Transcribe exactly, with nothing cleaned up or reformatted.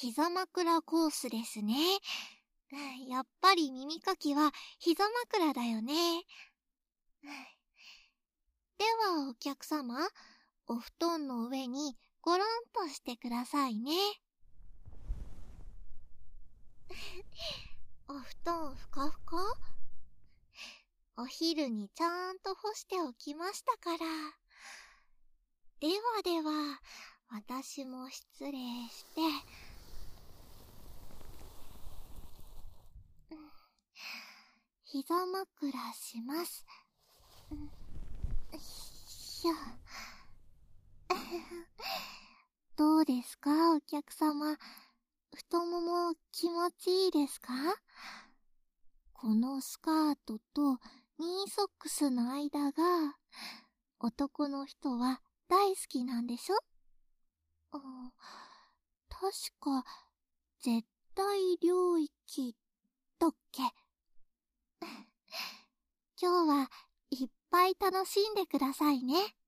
膝枕コースですね。やっぱり耳かきは膝枕だよね。ではお客様、お布団の上にゴロンとしてくださいね。お布団ふかふか？お昼にちゃんと干しておきましたから。ではでは、私も失礼して、膝枕します。ひゃ。どうですか、お客様。太もも気持ちいいですか？このスカートとニーソックスの間が、男の人は大好きなんでしょ？あ、確か、絶対領域だっけ？今日はいっぱい楽しんでくださいね。